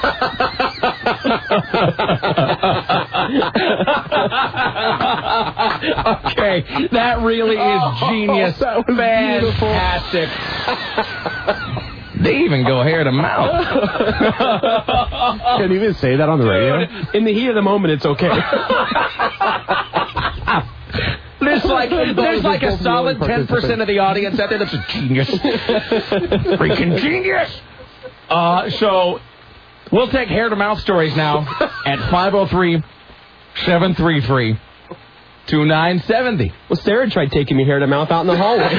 Okay, that really is genius. that was beautiful. Fantastic. They even go hair to mouth. Can't even say that on the radio. In the heat of the moment, it's okay. There's like there's like a solid ten percent of the audience out there that's a genius. Freaking genius. Uh, so we'll take hair to mouth stories now at five oh three, seven three three, two nine seven oh. Well, Sarah tried taking me hair to mouth out in the hallway.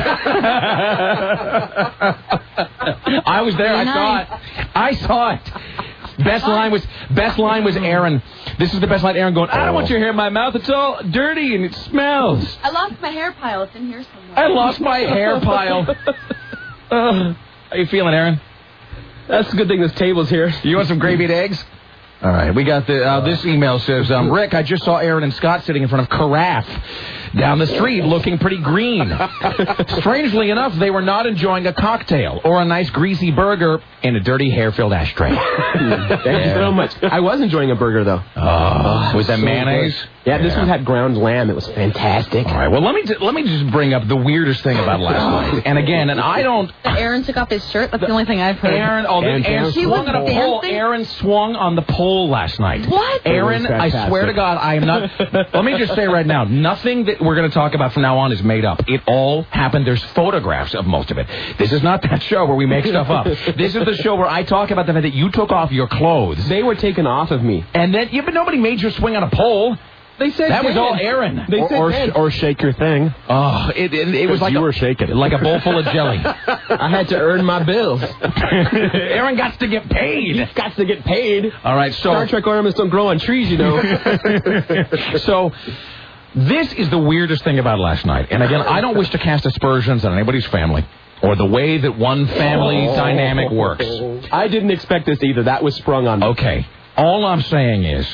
I was there. I saw it. I saw it. Best line was best line was Aaron. This is the best line. Aaron going, "I don't want your hair in my mouth. It's all dirty and it smells." I lost my hair pile. It's in here somewhere. I lost my hair pile. Uh, how you feeling, Aaron? That's a good thing this table's here. You want some gravy and eggs? All right, we got the. Uh, this email says, um, Rick, I just saw Aaron and Scott sitting in front of Carafe down the street looking pretty green. Strangely enough, they were not enjoying a cocktail or a nice greasy burger in a dirty hair-filled ashtray. Thank you so much. I was enjoying a burger, though. Oh, was that so mayonnaise? Good. Yeah, this yeah. one had ground lamb. It was fantastic. All right, well, let me let me just bring up the weirdest thing about last night. And again, and I don't... Aaron took off his shirt. That's the only thing I've heard. Aaron, oh, Aaron, Aaron she swung was on a dancing? pole. Aaron swung on the pole last night. What? Aaron, I swear to God, I am not... Let me just say right now, nothing that we're going to talk about from now on is made up. It all happened. There's photographs of most of it. This is not that show where we make stuff up. This is the show where I talk about the fact that you took off your clothes. They were taken off of me. And then, yeah, but nobody made you swing on a pole. They said that dead. was all Aaron. They or, said or, dead. or shake your thing. Oh, it, it, it was like you a, were shaking. like a bowl full of jelly. I had to earn my bills. Aaron got to get paid. He's got to get paid. All right, so Star Trek ornaments don't grow on trees, you know. So this is the weirdest thing about last night. And again, I don't wish to cast aspersions on anybody's family or the way that one family oh. dynamic works. I didn't expect this either. That was sprung on me. Okay. All I'm saying is,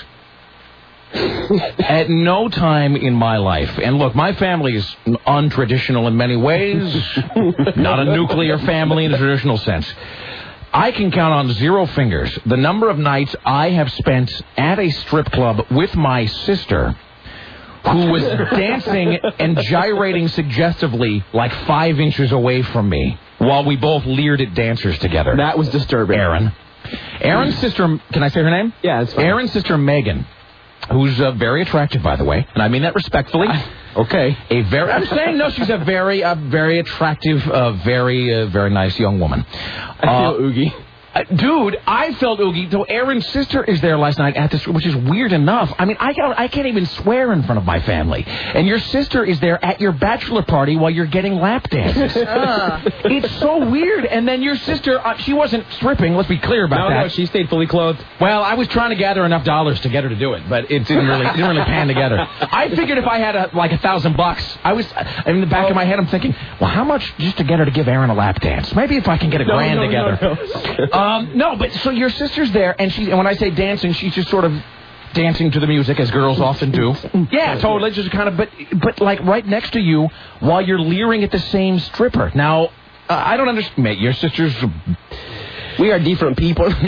at no time in my life, and look, my family is untraditional in many ways, not a nuclear family in a traditional sense. I can count on zero fingers the number of nights I have spent at a strip club with my sister, who was dancing and gyrating suggestively like five inches away from me while we both leered at dancers together. That was disturbing. Aaron. Aaron's sister, can I say her name? Yeah, it's fine. Aaron's sister, Megan, who's uh, very attractive, by the way, and I mean that respectfully. Okay. A very, I'm saying, no, she's a very, uh, very attractive, uh, very, uh, very nice young woman. I feel uh, oogie. Uh, dude, I felt oogie. So Aaron's sister is there last night at this, which is weird enough. I mean, I can't, I can't even swear in front of my family. And your sister is there at your bachelor party while you're getting lap dances. uh. It's so weird. And then your sister, uh, she wasn't stripping. Let's be clear about no, that. No, she stayed fully clothed. Well, I was trying to gather enough dollars to get her to do it, but it didn't really, didn't really pan together. I figured if I had a, like a thousand bucks, I was in the back oh. of my head. I'm thinking, well, how much just to get her to give Aaron a lap dance? Maybe if I can get a no, grand no, together. No, no. um, no, but. So your sister's there, and she. And when I say dancing, she's just sort of dancing to the music, as girls often do. Yeah, totally. Just kind of, but but like right next to you, while you're leering at the same stripper. Now, uh, I don't understand. Your sister's. We are different people. Is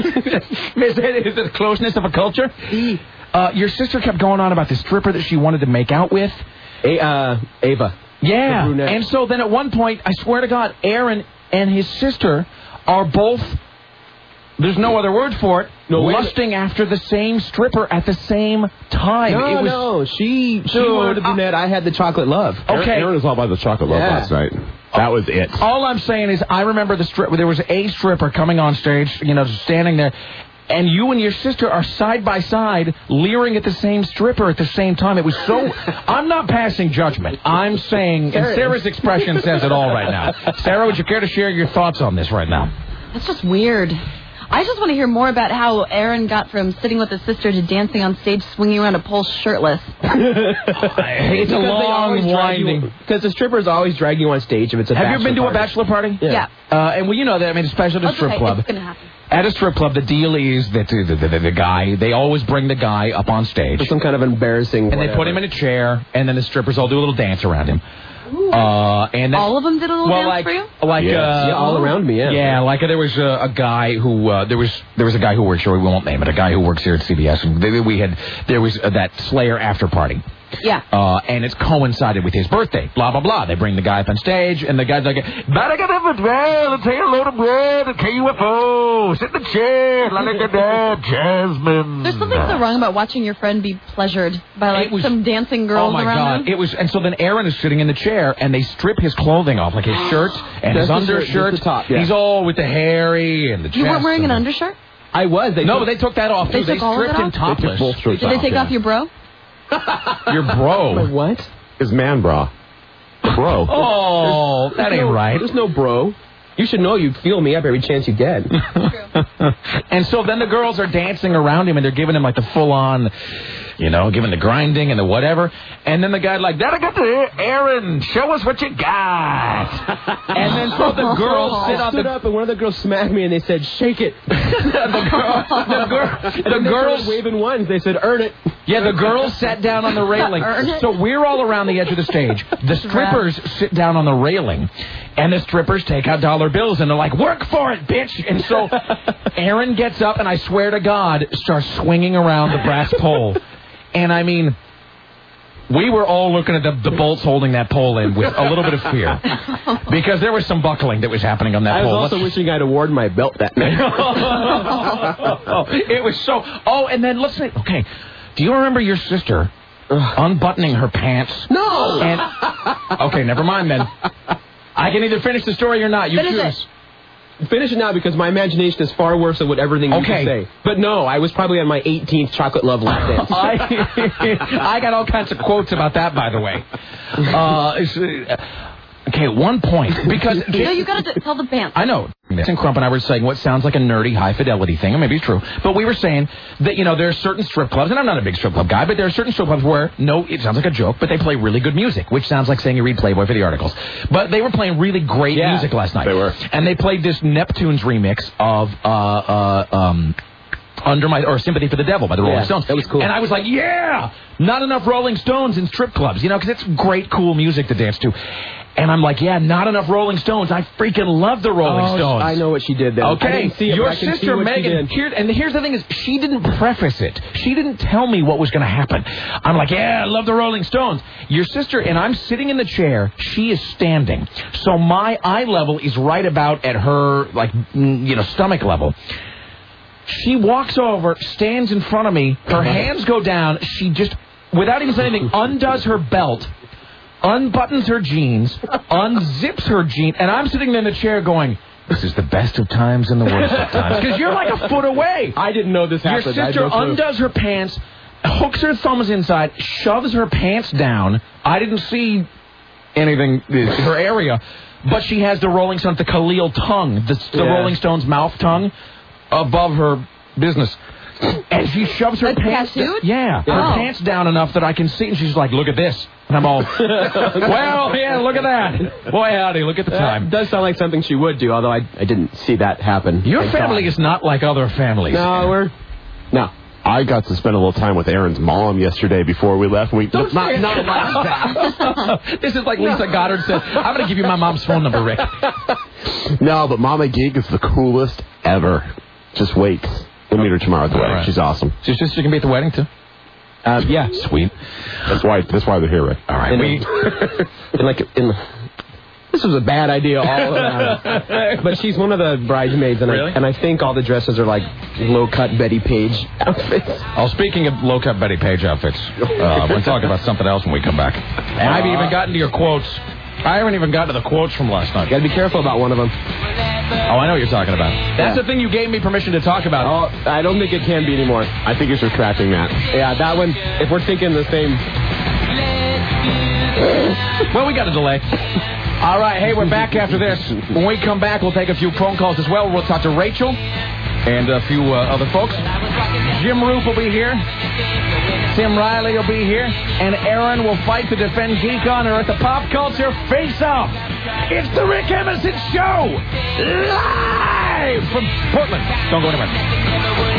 it, is it the closeness of a culture? Uh, your sister kept going on about the stripper that she wanted to make out with. A, uh, Ava. Yeah, and so then at one point, I swear to God, Aaron and his sister are both. There's no other word for it. No, lusting after the same stripper at the same time. No, it was, no, she she dude, wanted the brunette. I had the chocolate love. Okay, Aaron was all about the chocolate love yeah. last night. That was it. All I'm saying is, I remember the strip. There was a stripper coming on stage, you know, standing there, and you and your sister are side by side, leering at the same stripper at the same time. It was so. I'm not passing judgment. I'm saying, and Sarah's expression says it all right now. Sarah, would you care to share your thoughts on this right now? That's just weird. I just want to hear more about how Aaron got from sitting with his sister to dancing on stage, swinging around a pole shirtless. It's a long, winding. Because the strippers always drag you on stage if it's a Have bachelor you been to party. a bachelor party? Yeah. yeah. Uh, and well, you know that. I mean, especially at a strip okay, club. It's gonna happen. At a strip club, the deal is that the, the, the, the guy, they always bring the guy up on stage. For some kind of embarrassing And whatever. they put him in a chair, and then the strippers all do a little dance around him. Uh, and all of them did a little well, dance like, for you? Like, yes. uh, yeah, all around me, yeah. Yeah, like uh, there was uh, a guy who, uh, there was there was a guy who works here, we won't name it, a guy who works here at C B S, and they, we had, there was uh, that Slayer after party. Yeah. Uh, and it's coincided with his birthday. Blah, blah, blah. They bring the guy up on stage, and the guy's like, "Better get up and well, and take a load of bread, and K U F O, sit in the chair, like a dad, Jasmine." There's something so wrong about watching your friend be pleasured by, like, was, some dancing girls around him. Oh, my around God. him. It was, and so then Aaron is sitting in the chair, and they strip his clothing off, like his shirt and his undershirt. The top, yeah. He's all with the hairy and the chest. You weren't wearing an the... undershirt? I was. They no, took, but they took that off, they too. They took all stripped of it him off? topless. They took Did they take yeah. off your bro? Your bro? My what? His man bra. Bro. Oh, that ain't no, right. There's no bro. You should know you'd feel me up every chance you get. And so then the girls are dancing around him, and they're giving him, like, the full-on, you know, giving the grinding and the whatever. And then the guy's like, "That I got the Aaron, show us what you got." And then so the girls sit I on stood the... up, and one of the girls smacked me, and they said, "Shake it." the girl, the, girl, and the then they girls... started waving ones. They said, "Earn it." Yeah, the girls sat down on the railing. So we're all around the edge of the stage. The strippers sit down on the railing, and the strippers take out dollar bills, and they're like, "Work for it, bitch!" And so Aaron gets up, and I swear to God, starts swinging around the brass pole. And I mean, we were all looking at the, the bolts holding that pole in with a little bit of fear. Because there was some buckling that was happening on that I was pole. also Let's... wishing I'd worn my belt that night. oh, it was so... Oh, and then let's say... Okay, do you remember your sister unbuttoning her pants? No! And, okay, never mind then. I can either finish the story or not. You Finish choose. it. Finish it now, because my imagination is far worse than what everything you Okay. can say. But no, I was probably on my eighteenth chocolate love lap dance. I, I got all kinds of quotes about that, by the way. Uh, it's, uh, okay, at one point, because... No, you gotta tell the band. I know. And Crump and I were saying what sounds like a nerdy high-fidelity thing, and maybe it's true, but we were saying that, you know, there are certain strip clubs, and I'm not a big strip club guy, but there are certain strip clubs where, no, it sounds like a joke, but they play really good music, which sounds like saying you read Playboy for the articles. But they were playing really great Yeah, music last night. they were. And they played this Neptunes remix of, uh, uh, um... Under My, or Sympathy for the Devil by the Rolling Yeah, Stones. that was cool. And I was like, yeah, not enough Rolling Stones in strip clubs, you know, because it's great, cool music to dance to. And I'm like, yeah, not enough Rolling Stones. I freaking love the Rolling Oh, Stones. I know what she did then. I Okay, didn't see it, your but I can see sister what she Megan, did. here, and here's the thing is, she didn't preface it. She didn't tell me what was going to happen. I'm like, yeah, I love the Rolling Stones. Your sister, and I'm sitting in the chair, she is standing. So my eye level is right about at her, like, mm, you know, stomach level. She walks over, stands in front of me, her hands go down, she just, without even saying anything, undoes her belt, unbuttons her jeans, unzips her jeans, and I'm sitting in the chair going, this is the best of times and the worst of times. Because you're like a foot away. I didn't know this happened. Your sister I had no clue. undoes her pants, hooks her thumbs inside, shoves her pants down. I didn't see anything, her area, but she has the Rolling Stones, the Khalil tongue, the, the Yeah. Rolling Stones mouth tongue above her business. And she shoves her Like pants tattooed? Yeah, her Oh. pants down enough that I can see, and she's like, look at this. And I'm all, well, yeah, look at that. Boy, howdy, look at the time. That does sound like something she would do, although I, I didn't see that happen. Your Thank family God. is not like other families. No, we're... No. I got to spend a little time with Aaron's mom yesterday before we left. We Don't not, say it. not like that. This is like Lisa Goddard said, I'm going to give you my mom's phone number, Rick. No, but Mama Gig is the coolest ever. Just wait. We'll meet her tomorrow at the wedding. right. She's awesome. So your sister can be at the wedding, too? Uh, yeah. Sweet. That's why. That's why they're here, Rick. All right. In, We, in like in, this was a bad idea all around. But she's one of the bridesmaids, and Really? I and I think all the dresses are like low cut Betty Page outfits. oh, speaking of low-cut Betty Page outfits, uh, we'll talk about something else when we come back. And I haven't even gotten to your quotes. I haven't even gotten to the quotes from last night. You gotta be careful about one of them. Oh, I know what you're talking about. That's Yeah. the thing you gave me permission to talk about. Oh, I don't think it can be anymore. I think you're retracting that. Yeah, that one. If we're thinking the same. Well, we got a delay. All right, hey, we're back after this. When we come back, we'll take a few phone calls as well. We'll talk to Rachel and a few uh, other folks. Jim Roof will be here. Tim Riley will be here. And Aaron will fight to defend Geek Honor at the Pop Culture Face-Off. It's the Rick Emerson Show, live from Portland. Don't go anywhere.